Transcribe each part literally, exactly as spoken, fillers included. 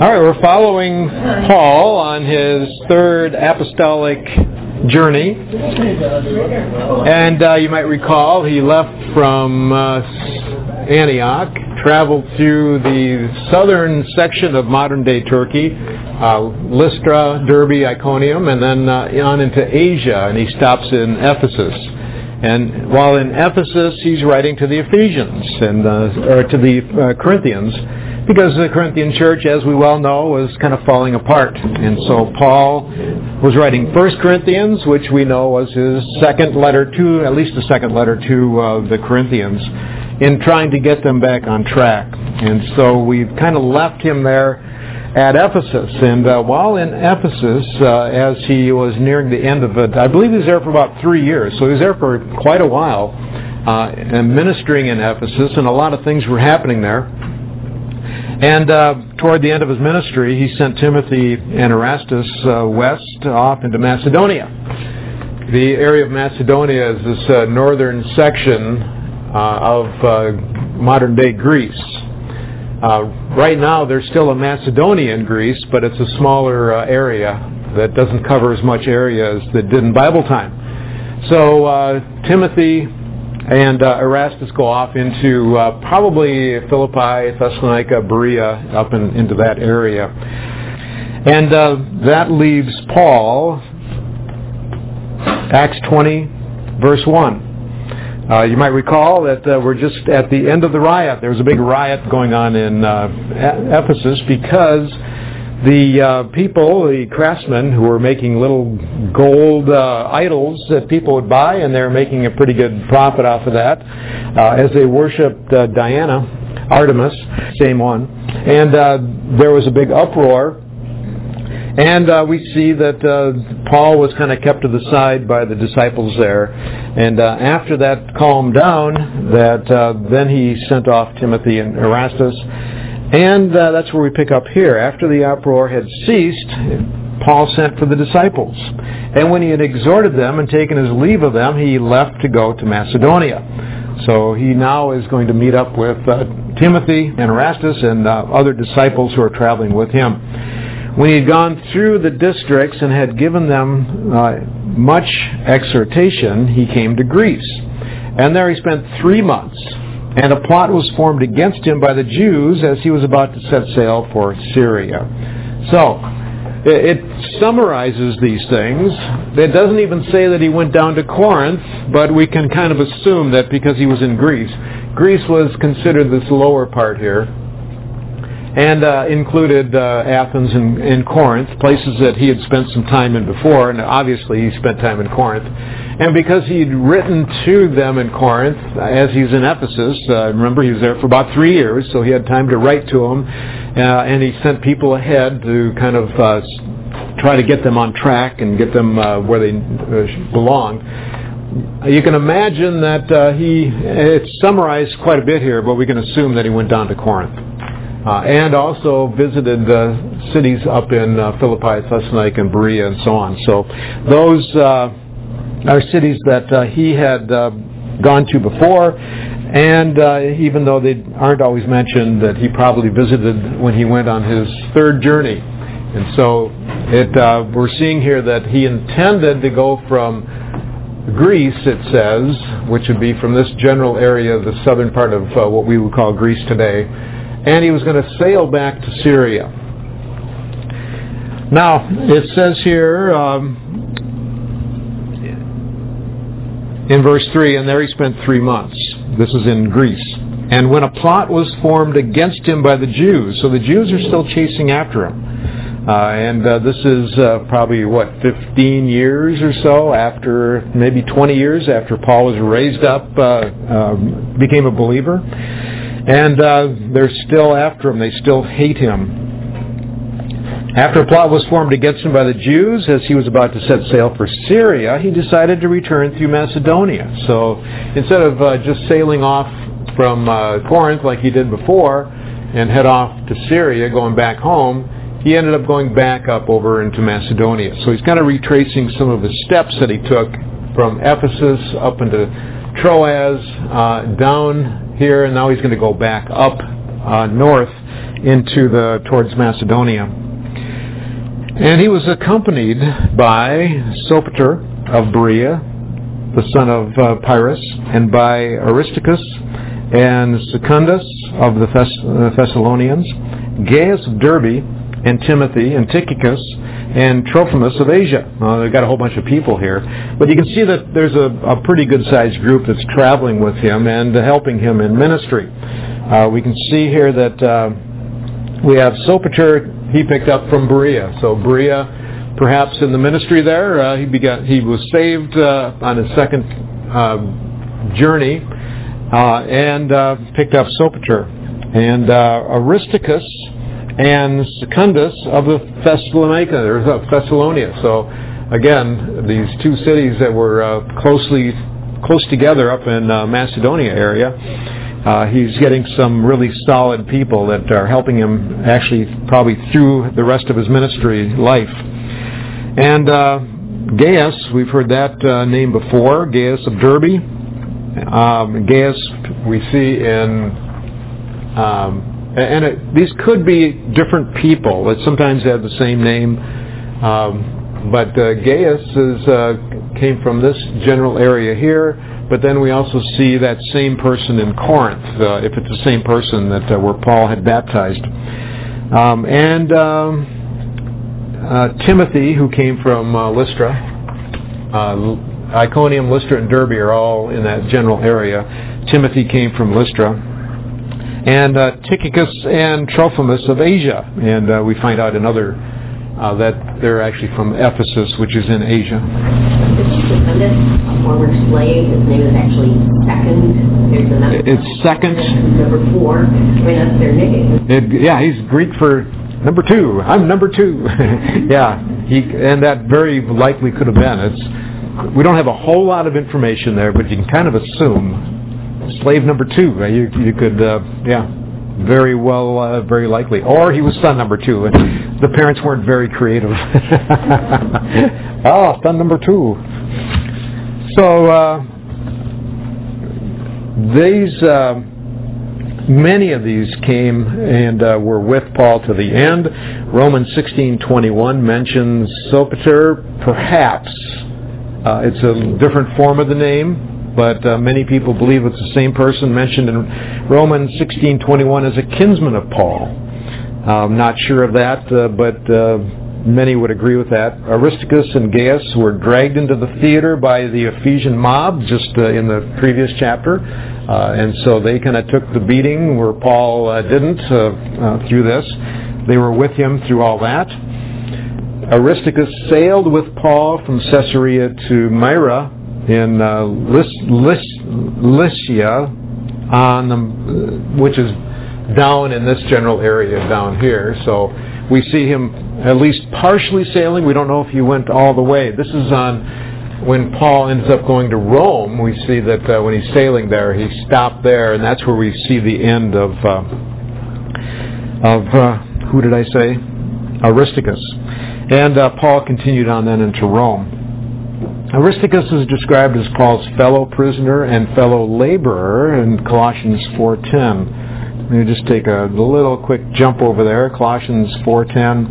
All right, we're following Paul on his third apostolic journey. And uh, you might recall he left from uh, Antioch, traveled through the southern section of modern-day Turkey, uh, Lystra, Derbe, Iconium, and then uh, on into Asia, and he stops in Ephesus. And while in Ephesus, he's writing to the Ephesians, and uh, or to the uh, Corinthians, because the Corinthian church, as we well know, was kind of falling apart. And so Paul was writing First Corinthians, which we know was his second letter to, at least the second letter to uh, the Corinthians, in trying to get them back on track. And so we've kind of left him there at Ephesus. And uh, while in Ephesus, uh, as he was nearing the end of it, I believe he was there for about three years. So he was there for quite a while, uh, and ministering in Ephesus, and a lot of things were happening there. And uh, toward the end of his ministry, he sent Timothy and Erastus uh, west off into Macedonia. The area of Macedonia is this uh, northern section uh, of uh, modern-day Greece. Uh, right now, there's still a Macedonia in Greece, but it's a smaller uh, area that doesn't cover as much area as it did in Bible time. So uh, Timothy and uh, Erastus go off into uh, probably Philippi, Thessalonica, Berea, up in, into that area. And uh, that leaves Paul, Acts twenty, verse one. Uh, you might recall that uh, we're just at the end of the riot. There was a big riot going on in uh, Ephesus because the uh, people, the craftsmen who were making little gold uh, idols that people would buy, and they were making a pretty good profit off of that, uh, as they worshipped uh, Diana, Artemis, same one. And uh, there was a big uproar. And uh, we see that uh, Paul was kind of kept to the side by the disciples there. And uh, after that calmed down, that uh, then he sent off Timothy and Erastus. And uh, that's where we pick up here. After the uproar had ceased, Paul sent for the disciples. And when he had exhorted them and taken his leave of them, he left to go to Macedonia. So he now is going to meet up with uh, Timothy and Erastus and uh, other disciples who are traveling with him. When he had gone through the districts and had given them uh, much exhortation, he came to Greece. And there he spent three months. And a plot was formed against him by the Jews as he was about to set sail for Syria. So, it summarizes these things. It doesn't even say that he went down to Corinth, but we can kind of assume that because he was in Greece. Greece was considered this lower part here, and uh, included uh, Athens and, and Corinth, places that he had spent some time in before, and obviously he spent time in Corinth. And because he'd written to them in Corinth, as he's in Ephesus, uh, remember he was there for about three years, so he had time to write to them, uh, and he sent people ahead to kind of uh, try to get them on track and get them uh, where they uh, belong. You can imagine that uh, he, it's summarized quite a bit here, but we can assume that he went down to Corinth. Uh, and also visited uh, cities up in uh, Philippi, Thessalonica, and Berea, and so on. So those uh, are cities that uh, he had uh, gone to before, and uh, even though they aren't always mentioned, that he probably visited when he went on his third journey. And so it, uh, we're seeing here that he intended to go from Greece, it says, which would be from this general area, the southern part of uh, what we would call Greece today, and he was going to sail back to Syria. Now, it says here um, in verse three, and there he spent three months. This is in Greece. And when a plot was formed against him by the Jews, so the Jews are still chasing after him. Uh, and uh, this is uh, probably, what, fifteen years or so after, maybe twenty years after Paul was raised up, uh, uh, became a believer. And uh, they're still after him. They still hate him. After a plot was formed against him by the Jews, as he was about to set sail for Syria, he decided to return through Macedonia. So instead of uh, just sailing off from uh, Corinth like he did before and head off to Syria, going back home, he ended up going back up over into Macedonia. So he's kind of retracing some of the steps that he took from Ephesus up into Troas, uh, down here, and now he's going to go back up uh, north into the towards Macedonia. And he was accompanied by Sopater of Berea, the son of uh, Pyrrhus, and by Aristarchus and Secundus of the Thess- Thessalonians, Gaius of Derbe, and Timothy, and Tychicus, and Trophimus of Asia. Uh, they've got a whole bunch of people here. But you can see that there's a, a pretty good-sized group that's traveling with him and uh, helping him in ministry. Uh, we can see here that uh, we have Sopater, he picked up from Berea. So Berea, perhaps in the ministry there, uh, he began, he was saved uh, on his second uh, journey uh, and uh, picked up Sopater. And uh, Aristarchus and Secundus of the Thessalonica, or Thessalonia. So again, these two cities that were uh, closely close together up in uh, Macedonia area, uh, he's getting some really solid people that are helping him actually probably through the rest of his ministry life. And uh, Gaius, we've heard that uh, name before, Gaius of Derbe. Um, Gaius we see in um, And it, these could be different people that sometimes have the same name. Um, but uh, Gaius is, uh, came from this general area here. But then we also see that same person in Corinth, uh, if it's the same person that uh, where Paul had baptized. Um, and um, uh, Timothy, who came from uh, Lystra. Uh, Iconium, Lystra, and Derbe are all in that general area. Timothy came from Lystra. And uh, Tychicus and Trophimus of Asia. And uh, we find out another uh, that they're actually from Ephesus, which is in Asia. Secundus, a former slave, his name is actually Second. There's another. It's Second. Number four. I mean, that's their nickname. It, yeah, he's Greek for number two. I'm number two. yeah, he and that very likely could have been. It's we don't have a whole lot of information there, but you can kind of assume. Slave number two, you you could, uh, yeah, very well, uh, very likely. Or he was son number two, and the parents weren't very creative. oh, son number two. So uh, these, uh, many of these came and uh, were with Paul to the end. Romans sixteen twenty-one mentions Sopater, perhaps. Uh, it's a different form of the name. But uh, many people believe it's the same person mentioned in Romans sixteen twenty-one as a kinsman of Paul. I'm not sure of that, uh, but uh, many would agree with that. Aristarchus and Gaius were dragged into the theater by the Ephesian mob just uh, in the previous chapter. Uh, and so they kind of took the beating where Paul uh, didn't uh, uh, through this. They were with him through all that. Aristarchus sailed with Paul from Caesarea to Myra in uh, Lys- Lys- Lycia, on the, uh, which is down in this general area down here. So we see him at least partially sailing. We don't know if he went all the way. This is on when Paul ends up going to Rome. We see that uh, when he's sailing there, he stopped there, and that's where we see the end of uh, of uh, who did I say? Aristarchus. And uh, Paul continued on then into Rome. Aristarchus is described as Paul's fellow prisoner and fellow laborer in Colossians four ten. Let me just take a little quick jump over there. Colossians four ten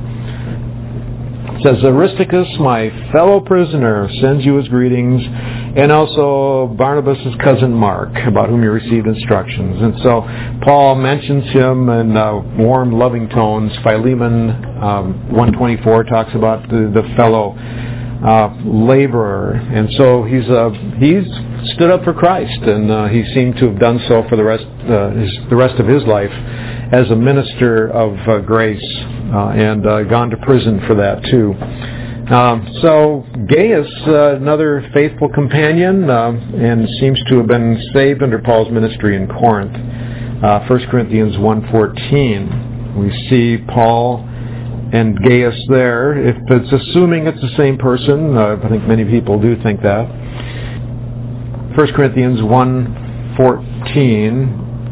says, Aristarchus, my fellow prisoner, sends you his greetings, and also Barnabas' cousin Mark, about whom you received instructions. And so Paul mentions him in uh, warm, loving tones. Philemon um, one twenty-four talks about the, the fellow Uh, laborer, and so he's uh, he's stood up for Christ, and uh, he seemed to have done so for the rest uh, his, the rest of his life as a minister of uh, grace, uh, and uh, gone to prison for that too. Um, so Gaius, uh, another faithful companion, uh, and seems to have been saved under Paul's ministry in Corinth. Uh, First Corinthians one fourteen, we see Paul and Gaius there. If it's assuming it's the same person, uh, I think many people do think that. First Corinthians one fourteen.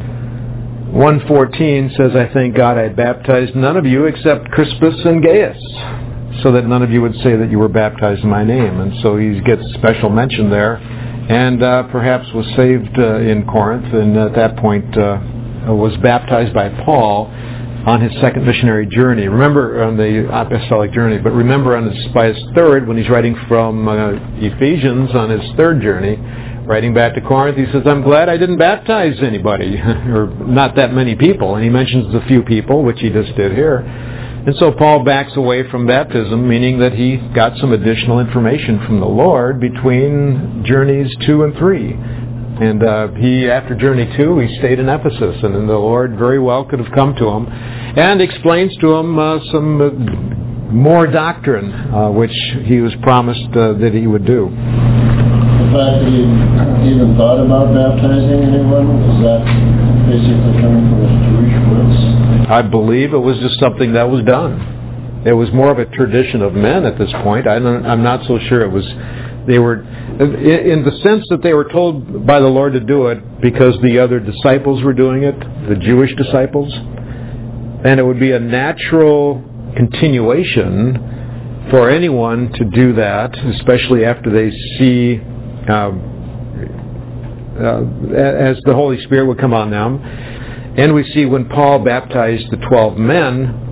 one fourteen says, I thank God I baptized none of you except Crispus and Gaius, so that none of you would say that you were baptized in my name. And so he gets special mention there, and uh, perhaps was saved uh, in Corinth, and at that point uh, was baptized by Paul on his second missionary journey. Remember, on the apostolic journey, but remember on his, by his third, when he's writing from uh, Ephesians on his third journey, writing back to Corinth, he says, I'm glad I didn't baptize anybody, or not that many people. And he mentions the few people, which he just did here. And so Paul backs away from baptism, meaning that he got some additional information from the Lord between journeys two and three. And uh, he, after journey two, he stayed in Ephesus, and then the Lord very well could have come to him and explains to him uh, some uh, more doctrine, uh, which he was promised uh, that he would do. The fact that he even thought about baptizing anyone, is that basically coming from his Jewish roots? I believe it was just something that was done. It was more of a tradition of men at this point. I don't, I'm not so sure it was. They were, in the sense that they were told by the Lord to do it because the other disciples were doing it, the Jewish disciples, and it would be a natural continuation for anyone to do that, especially after they see, uh, uh, as the Holy Spirit would come on them. And we see when Paul baptized the twelve men,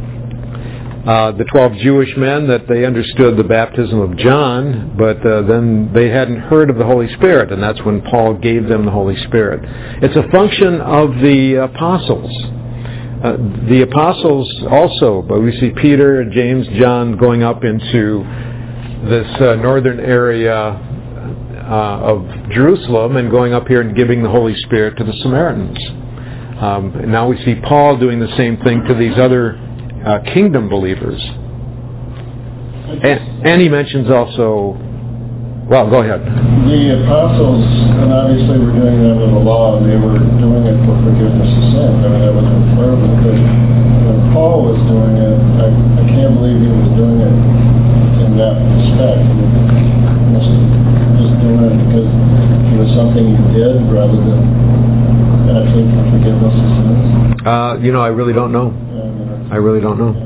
Uh, the twelve Jewish men, that they understood the baptism of John, but uh, then they hadn't heard of the Holy Spirit, and that's when Paul gave them the Holy Spirit. It's a function of the apostles. Uh, the apostles also, but we see Peter, James, John going up into this uh, northern area uh, of Jerusalem and going up here and giving the Holy Spirit to the Samaritans. Um, and now we see Paul doing the same thing to these other Uh, kingdom believers. And, and he mentions also, well, go ahead. The apostles, and obviously were doing that with the law, and they were doing it for forgiveness of sin. I mean, that was requirement. But when Paul was doing it, I, I can't believe he was doing it in that respect. He was just doing it because it was something he did rather than actually for forgiveness of sins. Uh, you know, I really don't know. I really don't know.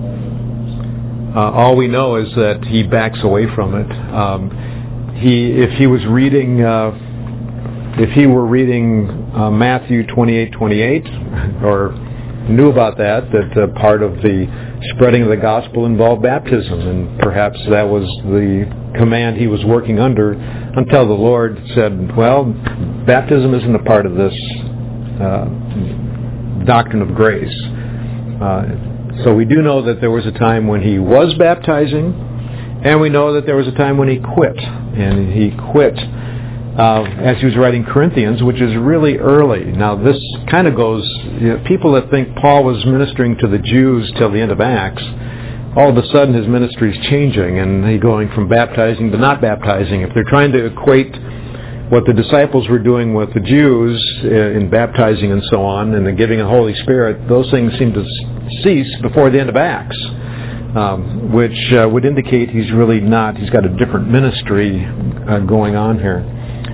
Uh, all we know is that he backs away from it. Um, he, if he was reading, uh, if he were reading uh, Matthew twenty-eight twenty-eight, or knew about that, that uh, part of the spreading of the gospel involved baptism, and perhaps that was the command he was working under, until the Lord said, "Well, baptism isn't a part of this uh, doctrine of grace." Uh, so we do know that there was a time when he was baptizing, and we know that there was a time when he quit. And he quit uh, as he was writing Corinthians, which is really early. Now this kind of goes, you know, people that think Paul was ministering to the Jews till the end of Acts, all of a sudden his ministry is changing, and he's going from baptizing to not baptizing. If they're trying to equate what the disciples were doing with the Jews in baptizing and so on, and the giving of the Holy Spirit, those things seem to cease before the end of Acts, um, which uh, would indicate he's really not, he's got a different ministry uh, going on here.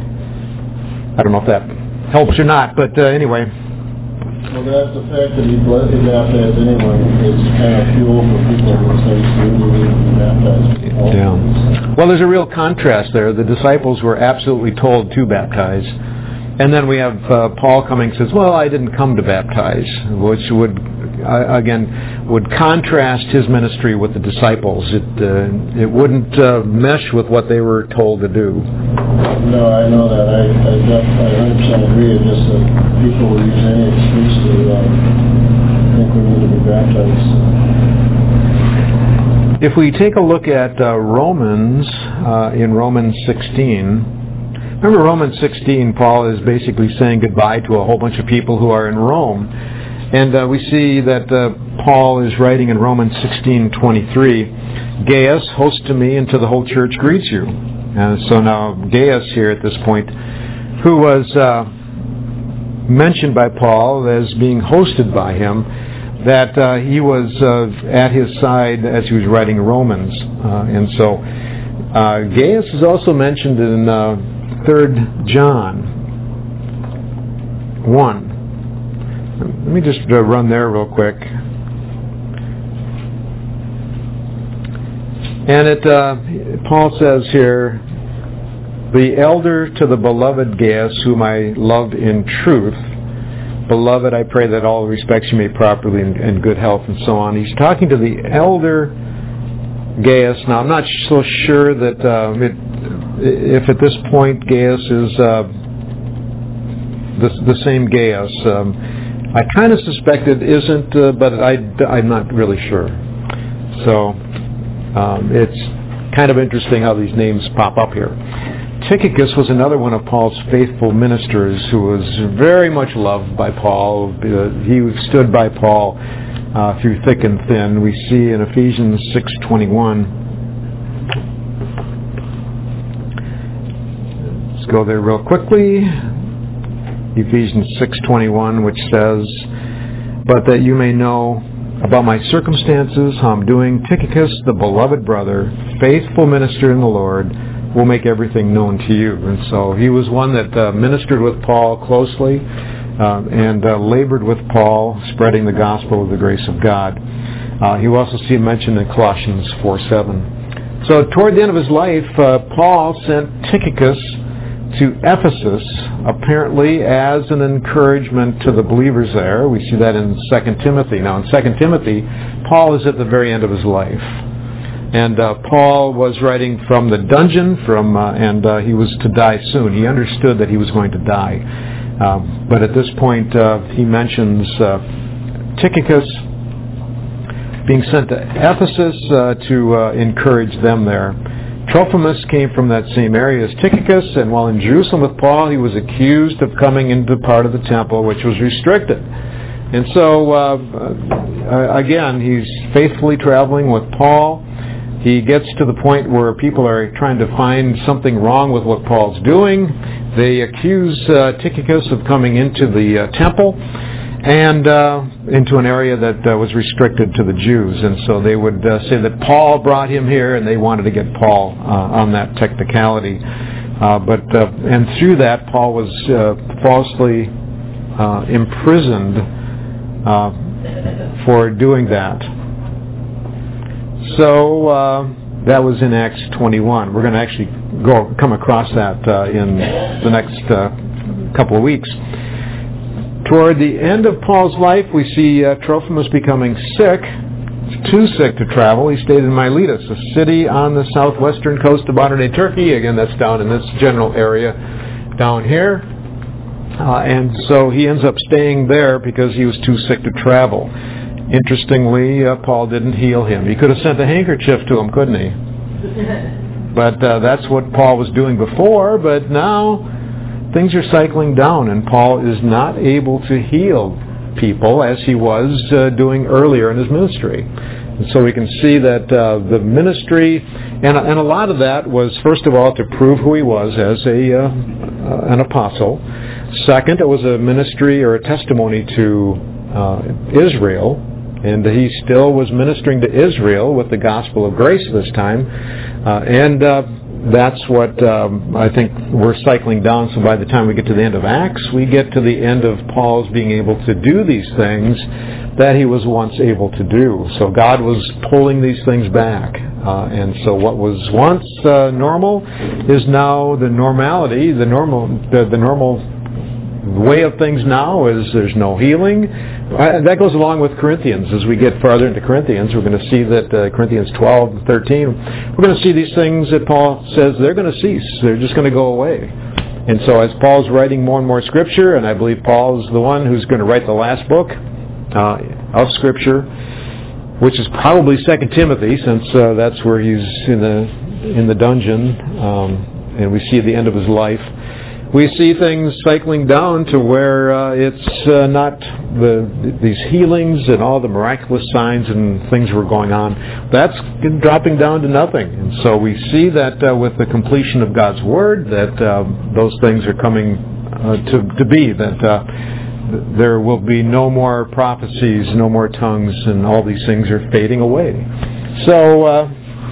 I don't know if that helps or not, but uh, anyway. Well, that's the fact that he baptized anyone is kind of fuel for people who say you need to be baptized. Yeah. Well, there's a real contrast there. The disciples were absolutely told to baptize. And then we have uh, Paul coming and says, well, I didn't come to baptize, which would, uh, again, would contrast his ministry with the disciples. It uh, it wouldn't uh, mesh with what they were told to do. No, I know that. I, I, I one hundred percent agree. It's just that people will use any excuse to uh, think we need to be baptized. If we take a look at uh, Romans, uh, in Romans sixteen, remember Romans sixteen, Paul is basically saying goodbye to a whole bunch of people who are in Rome. And uh, we see that uh, Paul is writing in Romans sixteen twenty-three, Gaius, host to me and to the whole church greets you. And so now Gaius here at this point, who was uh, mentioned by Paul as being hosted by him, that uh, he was uh, at his side as he was writing Romans. Uh, and so uh, Gaius is also mentioned in uh, Third John one. Let me just uh, run there real quick. And it uh, Paul says here, the elder to the beloved Gaius, whom I love in truth, Beloved, I pray that all respects you may properly in, in good health, and so on. He's talking to the elder Gaius. Now, I'm not so sure that uh, it, if at this point Gaius is uh, the, the same Gaius. Um, I kind of suspect it isn't, uh, but I, I'm not really sure. So um, it's kind of interesting how these names pop up here. Tychicus was another one of Paul's faithful ministers who was very much loved by Paul. He stood by Paul uh, through thick and thin. We see in Ephesians six twenty-one. Let's go there real quickly. Ephesians six twenty-one, which says, "But that you may know about my circumstances, how I'm doing, Tychicus, the beloved brother, faithful minister in the Lord, will make everything known to you." And so he was one that uh, ministered with Paul closely uh, and uh, labored with Paul, spreading the gospel of the grace of God. Uh, you also see him mentioned in Colossians four seven. So toward the end of his life, uh, Paul sent Tychicus to Ephesus, apparently as an encouragement to the believers there. We see that in Second Timothy. Now, in Second Timothy, Paul is at the very end of his life. And uh, Paul was writing from the dungeon, from uh, and uh, he was to die soon. He understood that he was going to die. Um, but at this point, uh, he mentions uh, Tychicus being sent to Ephesus uh, to uh, encourage them there. Trophimus came from that same area as Tychicus, and while in Jerusalem with Paul, he was accused of coming into part of the temple which was restricted. And so, uh, uh, again, he's faithfully traveling with Paul. He gets to the point where people are trying to find something wrong with what Paul's doing. They accuse uh, Tychicus of coming into the uh, temple and uh, into an area that uh, was restricted to the Jews. And so they would uh, say that Paul brought him here, and they wanted to get Paul uh, on that technicality. Uh, but uh, and through that, Paul was uh, falsely uh, imprisoned uh, for doing that. So uh, that was in Acts twenty-one. We're going to actually go come across that uh, in the next uh, couple of weeks. Toward the end of Paul's life, we see uh, Trophimus becoming sick, too sick to travel. He stayed in Miletus, a city on the southwestern coast of modern-day Turkey. Again, that's down in this general area down here. Uh, and so he ends up staying there because he was too sick to travel. Interestingly, uh, Paul didn't heal him. He could have sent a handkerchief to him, couldn't he? But uh, that's what Paul was doing before, but now things are cycling down, and Paul is not able to heal people as he was uh, doing earlier in his ministry. And so we can see that uh, the ministry, and, and a lot of that was, first of all, to prove who he was as a uh, uh, an apostle. Second, it was a ministry or a testimony to uh, Israel, and he still was ministering to Israel with the gospel of grace this time. Uh, and uh, that's what um, I think we're cycling down. So by the time we get to the end of Acts, we get to the end of Paul's being able to do these things that he was once able to do. So God was pulling these things back. Uh, and so what was once uh, normal is now the normality, the normal, the, the normal way of things now is there's no healing. Uh, that goes along with Corinthians. As we get farther into Corinthians, we're going to see that uh, Corinthians twelve and thirteen, we're going to see these things that Paul says they're going to cease. They're just going to go away. And so as Paul's writing more and more Scripture, and I believe Paul is the one who's going to write the last book uh, of Scripture, which is probably Second Timothy, since uh, that's where he's in the in the dungeon, um, and we see the end of his life. We see things cycling down to where uh, it's uh, not the these healings and all the miraculous signs and things were going on. That's dropping down to nothing. And so we see that uh, with the completion of God's Word, that uh, those things are coming uh, to, to be, that uh, there will be no more prophecies, no more tongues, and all these things are fading away. So uh,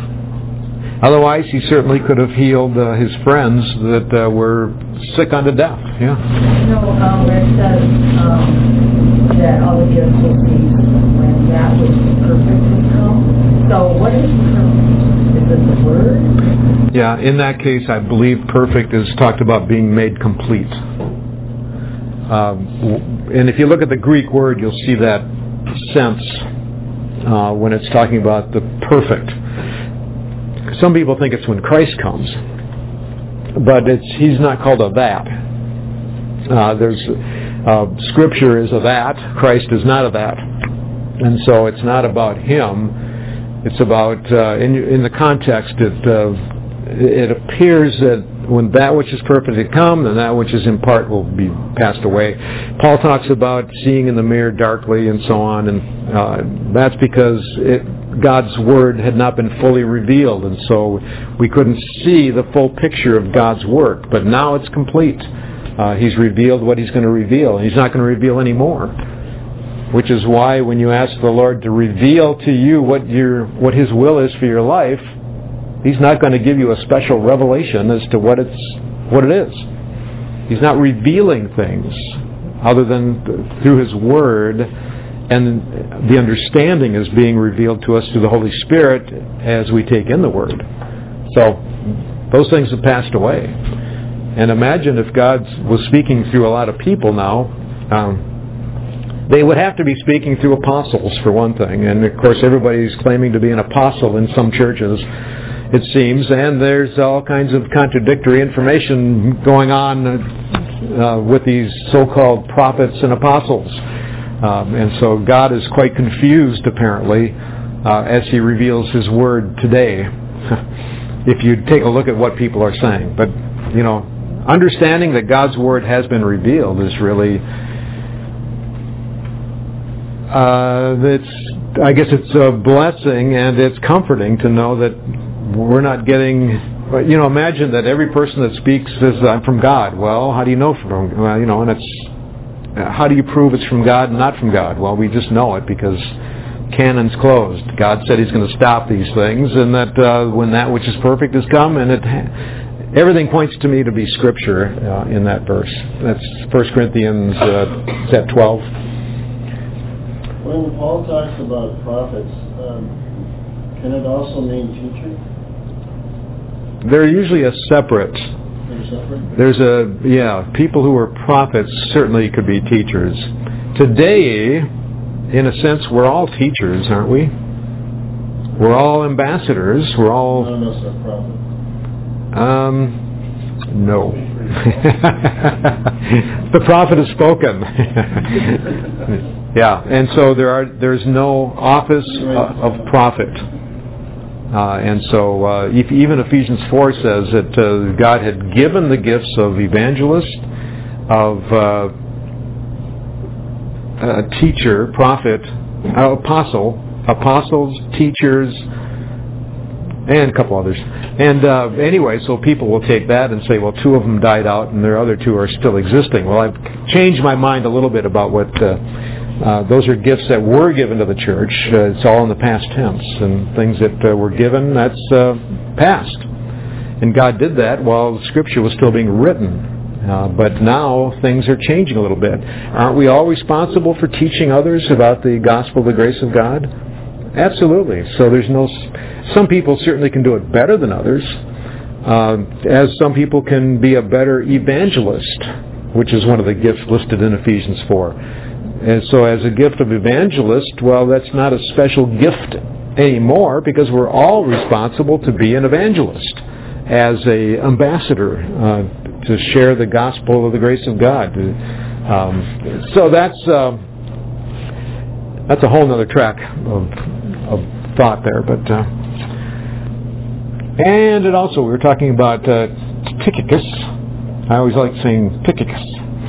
otherwise, he certainly could have healed uh, his friends that uh, were sick unto death. Yeah. No, um, where it says um, that all the gifts will cease when that which is perfect will come. So what is perfect? Is it the Word? Yeah, in that case, I believe perfect is talked about being made complete. Um, and if you look at the Greek word, you'll see that sense uh, when it's talking about the perfect. Some people think it's when Christ comes, but it's he's not called a that. Uh, there's uh, Scripture is a that. Christ is not a that, and so it's not about him. It's about uh, in in the context. It uh, it appears that when that which is perfect had come, then that which is in part will be passed away. Paul talks about seeing in the mirror darkly and so on, and uh, that's because it, God's Word had not been fully revealed, and so we couldn't see the full picture of God's work. But now it's complete. Uh, he's revealed what He's going to reveal, and He's not going to reveal any more. Which is why when you ask the Lord to reveal to you what your what His will is for your life, He's not going to give you a special revelation as to what it's what it is. He's not revealing things other than through His Word, and the understanding is being revealed to us through the Holy Spirit as we take in the Word. So those things have passed away. And imagine if God was speaking through a lot of people now. Um, They would have to be speaking through apostles, for one thing. And, of course, everybody's claiming to be an apostle in some churches, it seems. And there's all kinds of contradictory information going on uh, with these so-called prophets and apostles. Um, and so God is quite confused, apparently, uh, as He reveals His Word today, if you take a look at what people are saying. But, you know, understanding that God's Word has been revealed is really... Uh, it's, I guess it's a blessing, and it's comforting to know that we're not getting, you know, imagine that every person that speaks says, I'm from God. Well, how do you know from, well, you know, and it's, how do you prove it's from God and not from God? Well, we just know it because canon's closed. God said He's going to stop these things, and that uh, when that which is perfect has come, and it, everything points to me to be Scripture uh, in that verse. That's First Corinthians, uh, is that twelve? When Paul talks about prophets, um, can it also mean teacher? They're usually a separate. They're separate? There's a, yeah, people who are prophets certainly could be teachers. Today, in a sense, we're all teachers, aren't we? We're all ambassadors. We're all... None of us are prophets. Um, no. The prophet has spoken. Yeah, and so there are there's no office uh, of prophet. Uh, and so uh, if, even Ephesians four says that uh, God had given the gifts of evangelist, of uh, a teacher, prophet, uh, apostle, apostles, teachers, and a couple others. And uh, anyway, so people will take that and say, well, two of them died out and their other two are still existing. Well, I've changed my mind a little bit about what... Uh, Uh, those are gifts that were given to the church. Uh, it's all in the past tense. And things that uh, were given, that's uh, past. And God did that while the Scripture was still being written. Uh, but now things are changing a little bit. Aren't we all responsible for teaching others about the gospel of the grace of God? Absolutely. So there's no... Some people certainly can do it better than others. Uh, as some people can be a better evangelist, which is one of the gifts listed in Ephesians four. And so as a gift of evangelist, well, that's not a special gift anymore because we're all responsible to be an evangelist as a ambassador uh, to share the gospel of the grace of God. Um, so that's uh, that's a whole other track of, of thought there. But uh, and it also, we were talking about uh, Tychicus. I always like saying Tychicus.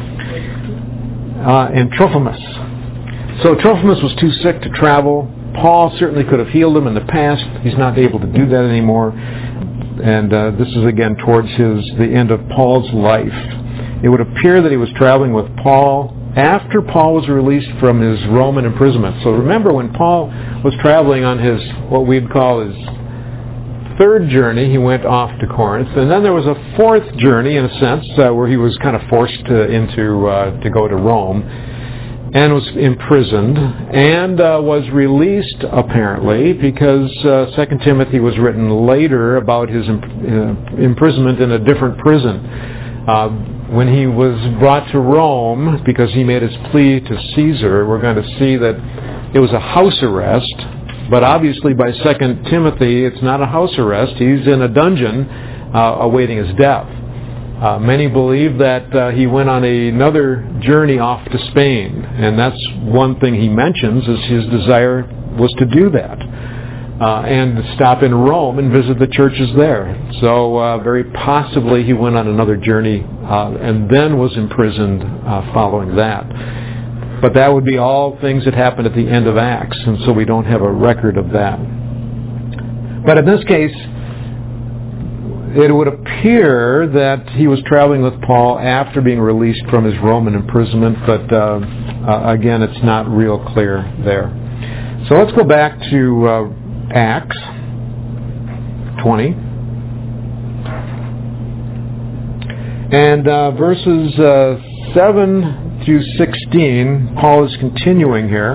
Uh, and Trophimus. So Trophimus was too sick to travel. Paul certainly could have healed him in the past. He's not able to do that anymore. And uh, this is again towards his the end of Paul's life. It would appear that he was traveling with Paul after Paul was released from his Roman imprisonment. So remember, when Paul was traveling on his, what we'd call his third journey, he went off to Corinth, and then there was a fourth journey, in a sense, uh, where he was kind of forced to, into uh, to go to Rome, and was imprisoned, and uh, was released apparently because uh, Second Timothy was written later about his imp- uh, imprisonment in a different prison. Uh, when he was brought to Rome, because he made his plea to Caesar, we're going to see that it was a house arrest, but obviously by Second Timothy, it's not a house arrest. He's in a dungeon uh, awaiting his death. Uh, many believe that uh, he went on a, another journey off to Spain, and that's one thing he mentions is his desire was to do that. Uh, and stop in Rome and visit the churches there. So uh, very possibly he went on another journey uh, and then was imprisoned uh, following that. But that would be all things that happened at the end of Acts, and so we don't have a record of that. But in this case, it would appear that he was traveling with Paul after being released from his Roman imprisonment, but uh, uh, again, it's not real clear there. So let's go back to uh, Acts twenty. And uh, verses uh, seven through sixteen, Paul is continuing here.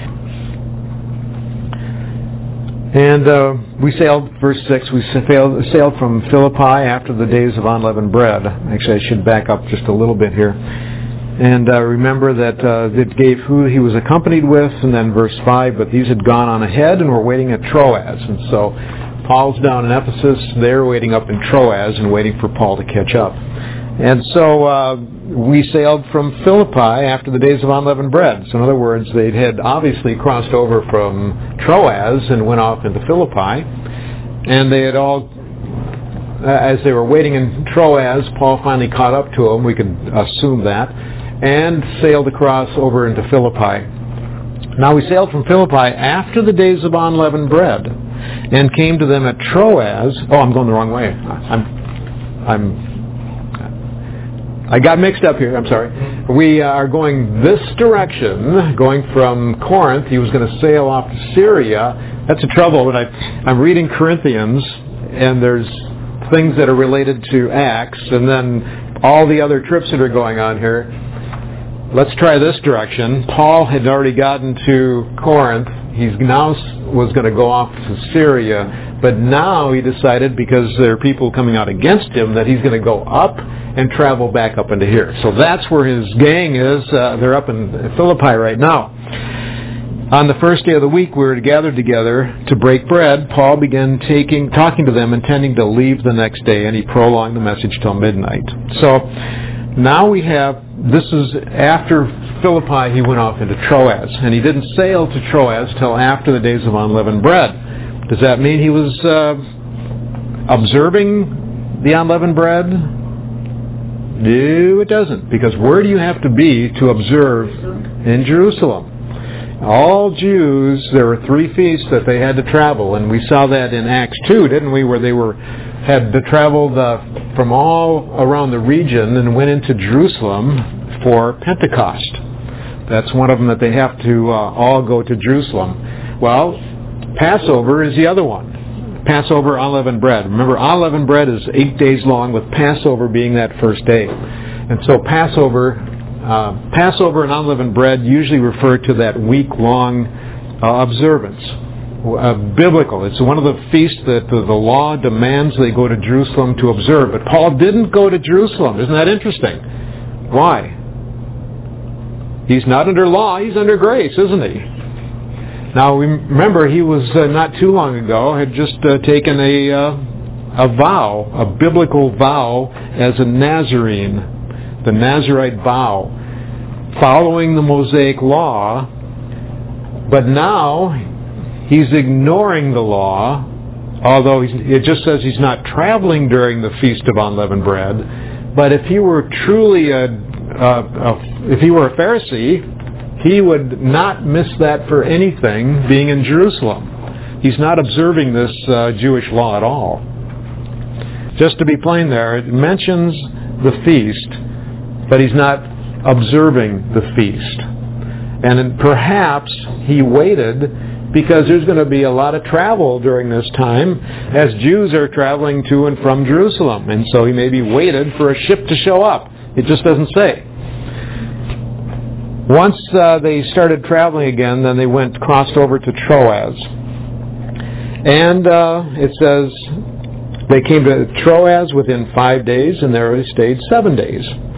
And uh, we sailed, verse six, we sailed, sailed from Philippi after the days of unleavened bread. Actually, I should back up just a little bit here. And uh, remember that uh, it gave who he was accompanied with, and then verse five, but these had gone on ahead and were waiting at Troas. And so Paul's down in Ephesus, they're waiting up in Troas and waiting for Paul to catch up. And so uh, we sailed from Philippi after the days of unleavened bread. So in other words, they had obviously crossed over from Troas and went off into Philippi. And they had all, uh, as they were waiting in Troas, Paul finally caught up to them, we could assume that, and sailed across over into Philippi. Now we sailed from Philippi after the days of unleavened bread, and came to them at Troas. Oh, I'm going the wrong way. I'm, I'm, I got mixed up here. I'm sorry. We are going this direction, going from Corinth. He was going to sail off to Syria. That's the trouble when I, I'm reading Corinthians, and there's things that are related to Acts, and then all the other trips that are going on here. Let's try this direction. Paul had already gotten to Corinth. He's now was going to go off to Syria, but now he decided, because there are people coming out against him, that he's going to go up and travel back up into here. So that's where his gang is. Uh, they're up in Philippi right now. On the first day of the week, we were gathered together to break bread. Paul began taking, talking to them, intending to leave the next day, and he prolonged the message till midnight. So now we have, this is after Philippi, he went off into Troas, and he didn't sail to Troas till after the days of unleavened bread. Does that mean he was uh, observing the unleavened bread? No, it doesn't, because where do you have to be to observe? In Jerusalem. All Jews, there were three feasts that they had to travel, and we saw that in Acts two, didn't we, where they were had to travel the, from all around the region and went into Jerusalem for Pentecost. That's one of them, that they have to uh, all go to Jerusalem. Well, Passover is the other one. Passover, unleavened bread. Remember, unleavened bread is eight days long, with Passover being that first day. And so Passover, uh, Passover and unleavened bread usually refer to that week-long uh, observance. Uh, biblical. It's one of the feasts that the, the law demands they go to Jerusalem to observe. But Paul didn't go to Jerusalem. Isn't that interesting? Why? He's not under law. He's under grace, isn't he? Now, remember, he was uh, not too long ago, had just uh, taken a, uh, a vow, a biblical vow as a Nazarene, the Nazirite vow, following the Mosaic law. But now he's ignoring the law, although he's, it just says he's not traveling during the Feast of Unleavened Bread. But if he were truly a, a, a if he were a Pharisee, he would not miss that for anything, being in Jerusalem. He's not observing this uh, Jewish law at all. Just to be plain there, it mentions the feast, but he's not observing the feast. And perhaps he waited because there's going to be a lot of travel during this time as Jews are traveling to and from Jerusalem. And so he maybe waited for a ship to show up. It just doesn't say. Once uh, they started traveling again, then they went crossed over to Troas. And uh, it says they came to Troas within five days, and there they stayed seven days.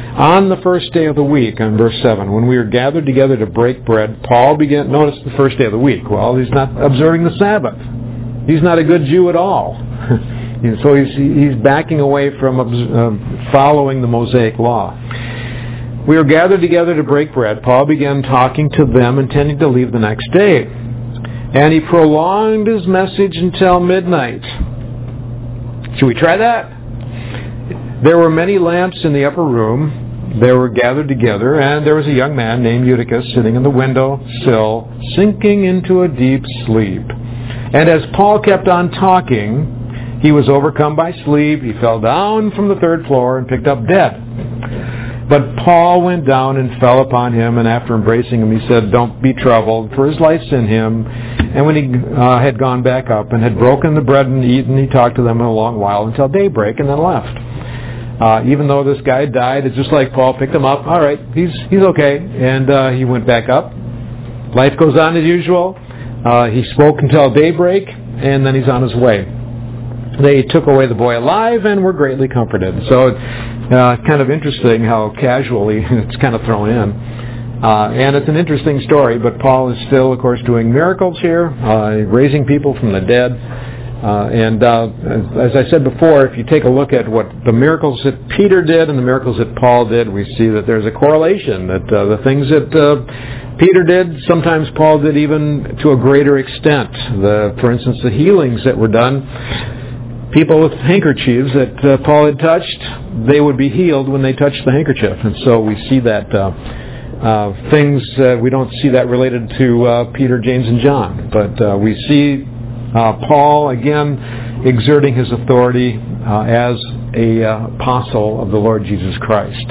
On the first day of the week, on verse seven, when we were gathered together to break bread, Paul began, notice the first day of the week. Well, he's not observing the Sabbath. He's not a good Jew at all. So he's, he's backing away from uh, following the Mosaic law. We were gathered together to break bread. Paul began talking to them, intending to leave the next day. And he prolonged his message until midnight. Should we try that? There were many lamps in the upper room. They were gathered together, and there was a young man named Eutychus sitting in the window sill, sinking into a deep sleep. And as Paul kept on talking, he was overcome by sleep. He fell down from the third floor and picked up dead. But Paul went down and fell upon him, and after embracing him, he said, "Don't be troubled, for his life's in him." And when he uh, had gone back up and had broken the bread and eaten, he talked to them a long while until daybreak and then left. Uh, even though this guy died, it's just like Paul picked him up. All right, he's he's okay. And uh, he went back up. Life goes on as usual. Uh, he spoke until daybreak, and then he's on his way. They took away the boy alive and were greatly comforted. So uh, kind of interesting how casually it's kind of thrown in. Uh, and it's an interesting story, but Paul is still, of course, doing miracles here, uh, raising people from the dead. Uh, and uh, as, as I said before, if you take a look at what the miracles that Peter did and the miracles that Paul did, we see that there's a correlation, that uh, the things that uh, Peter did, sometimes Paul did even to a greater extent. The, for instance, the healings that were done, people with handkerchiefs that uh, Paul had touched, they would be healed when they touched the handkerchief. And so we see that uh, uh, things, uh, we don't see that related to uh, Peter, James, and John. But uh, we see uh, Paul, again, exerting his authority uh, as a uh, apostle of the Lord Jesus Christ.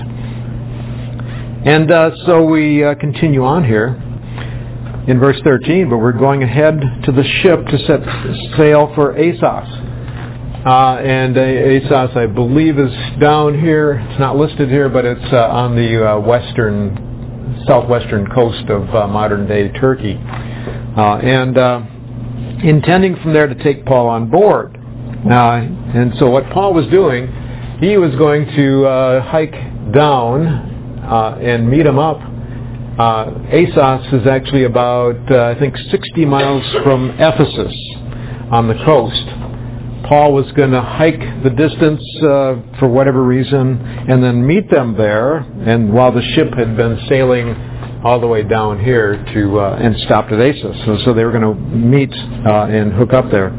And uh, so we uh, continue on here in verse thirteen, but we're going ahead to the ship to set sail for Assos. Uh, and uh, Assos, I believe, is down here. It's not listed here, but it's uh, on the uh, western, southwestern coast of uh, modern-day Turkey. Uh, and uh, intending from there to take Paul on board. Uh, and so what Paul was doing, he was going to uh, hike down uh, and meet him up. Uh, Assos is actually about, uh, I think, sixty miles from Ephesus on the coast. Paul was going to hike the distance uh, for whatever reason and then meet them there, and while the ship had been sailing all the way down here to uh, and stopped at Assos. So, so they were going to meet uh, and hook up there.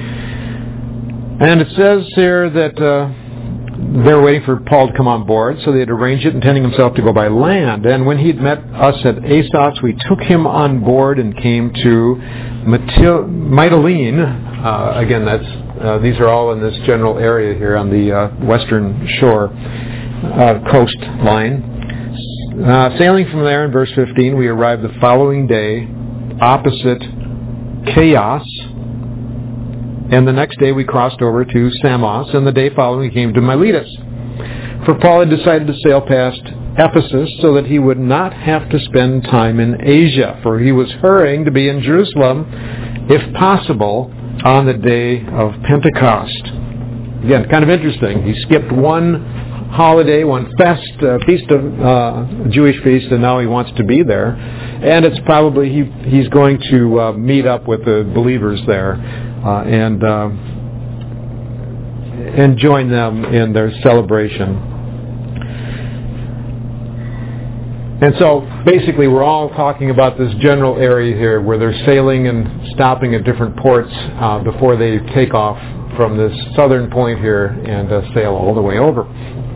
And it says here that uh, they were waiting for Paul to come on board, so they had arranged it, intending himself to go by land. And when he'd met us at Assos, we took him on board and came to Mytilene. Uh, again, that's Uh, these are all in this general area here on the uh, western shore uh, coastline. Uh, sailing from there in verse fifteen, we arrived the following day opposite Chios, and the next day we crossed over to Samos, and the day following we came to Miletus. For Paul had decided to sail past Ephesus so that he would not have to spend time in Asia, for he was hurrying to be in Jerusalem, if possible, on the day of Pentecost. Again, kind of interesting. He skipped one holiday, one fest, uh, feast of uh, Jewish feast, and now he wants to be there. And it's probably he he's going to uh, meet up with the believers there uh, and uh, and join them in their celebration. And so, basically, we're all talking about this general area here where they're sailing and stopping at different ports uh, before they take off from this southern point here and uh, sail all the way over.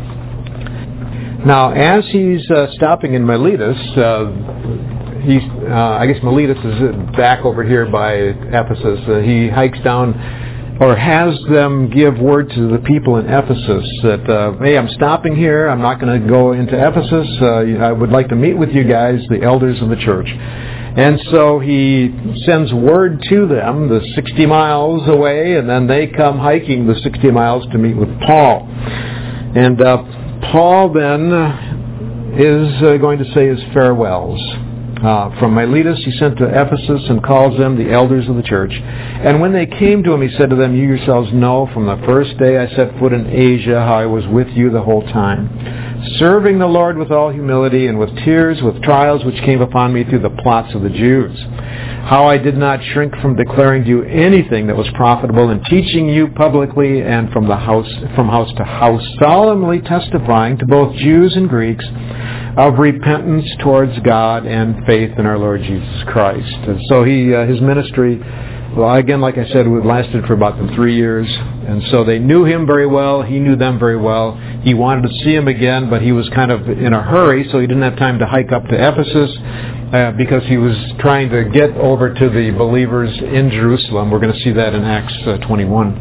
Now, as he's uh, stopping in Miletus, uh, he's, uh, I guess Miletus is back over here by Ephesus. Uh, he hikes down, or has them give word to the people in Ephesus that, uh, hey, I'm stopping here. I'm not going to go into Ephesus. Uh, I would like to meet with you guys, the elders of the church. And so he sends word to them, the sixty miles away, and then they come hiking the sixty miles to meet with Paul. And uh, Paul then is uh, going to say his farewells. Uh, from Miletus he sent to Ephesus and calls them the elders of the church. And when they came to him, he said to them, "You yourselves know from the first day I set foot in Asia how I was with you the whole time, serving the Lord with all humility and with tears, with trials which came upon me through the plots of the Jews. How I did not shrink from declaring to you anything that was profitable, and teaching you publicly and from the house from house to house, solemnly testifying to both Jews and Greeks of repentance towards God and faith in our Lord Jesus Christ. And so he uh, his ministry, well, again, like I said, it lasted for about three years. And so they knew him very well. He knew them very well. He wanted to see him again, but he was kind of in a hurry, so he didn't have time to hike up to Ephesus uh, because he was trying to get over to the believers in Jerusalem. We're going to see that in Acts uh, twenty-one.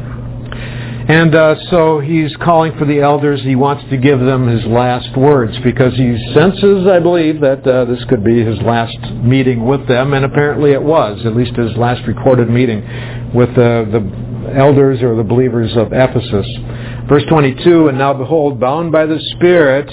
And uh, so he's calling for the elders. He wants to give them his last words because he senses, I believe, that uh, this could be his last meeting with them, and apparently it was, at least his last recorded meeting with uh, the elders or the believers of Ephesus. Verse twenty-two, and now behold, bound by the Spirit,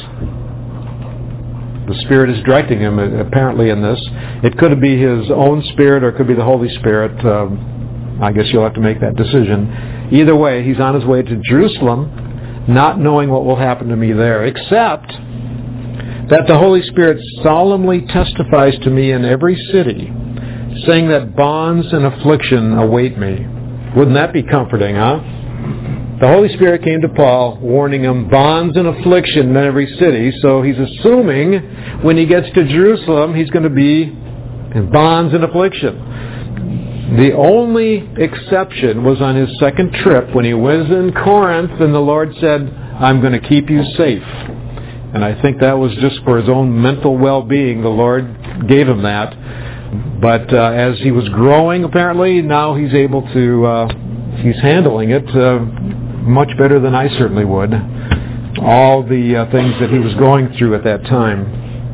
the Spirit is directing him apparently in this. It could be his own Spirit or it could be the Holy Spirit. Um, I guess you'll have to make that decision. Either way, he's on his way to Jerusalem, not knowing what will happen to me there, except that the Holy Spirit solemnly testifies to me in every city, saying that bonds and affliction await me. Wouldn't that be comforting, huh? The Holy Spirit came to Paul, warning him bonds and affliction in every city, so he's assuming when he gets to Jerusalem, he's going to be in bonds and affliction. The only exception was on his second trip when he was in Corinth and the Lord said, I'm going to keep you safe. And I think that was just for his own mental well-being. The Lord gave him that. But uh, as he was growing, apparently, now he's able to, uh, he's handling it uh, much better than I certainly would. All the uh, things that he was going through at that time.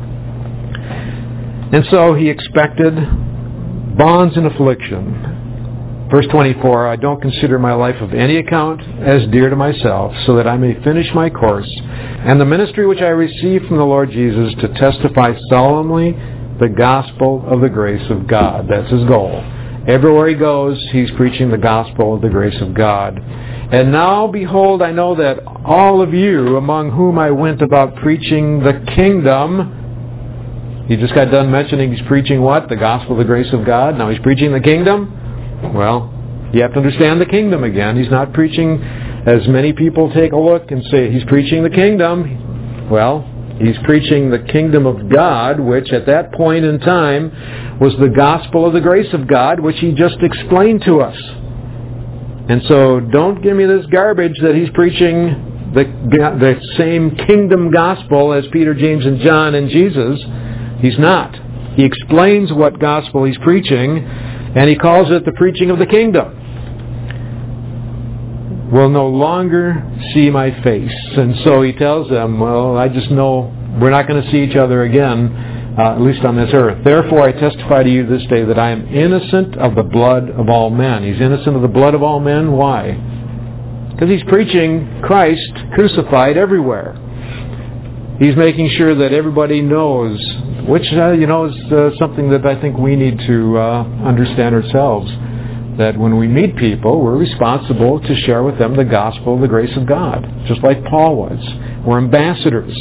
And so he expected bonds and affliction. Verse twenty-four, I don't consider my life of any account as dear to myself, so that I may finish my course, and the ministry which I received from the Lord Jesus to testify solemnly the gospel of the grace of God. That's his goal. Everywhere he goes, he's preaching the gospel of the grace of God. And now, behold, I know that all of you, among whom I went about preaching the kingdom, he just got done mentioning he's preaching what? The gospel of the grace of God. Now he's preaching the kingdom. Well, you have to understand the kingdom again. He's not preaching, as many people take a look and say he's preaching the kingdom. Well, he's preaching the kingdom of God, which at that point in time was the gospel of the grace of God, which he just explained to us. And so don't give me this garbage that he's preaching the, the same kingdom gospel as Peter, James, and John and Jesus. He's not. He explains what gospel he's preaching, and he calls it the preaching of the kingdom. Will no longer see my face. And so he tells them, well, I just know we're not going to see each other again, uh, at least on this earth. Therefore I testify to you this day that I am innocent of the blood of all men. He's innocent of the blood of all men. Why? Because he's preaching Christ crucified everywhere. He's making sure that everybody knows, which, uh, you know, is uh, something that I think we need to uh, understand ourselves. That when we meet people, we're responsible to share with them the gospel of the grace of God, just like Paul was. We're ambassadors.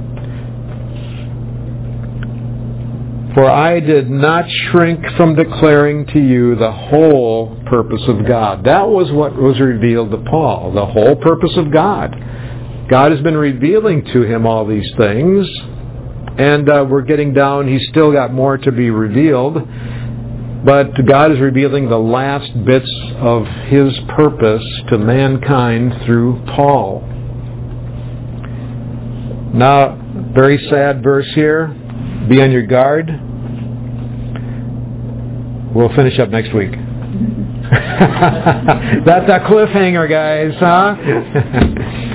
For I did not shrink from declaring to you the whole purpose of God. That was what was revealed to Paul, the whole purpose of God. God has been revealing to him all these things, and uh, we're getting down. He's still got more to be revealed. But God is revealing the last bits of his purpose to mankind through Paul. Now, very sad verse here. Be on your guard. We'll finish up next week. That's a cliffhanger, guys, huh?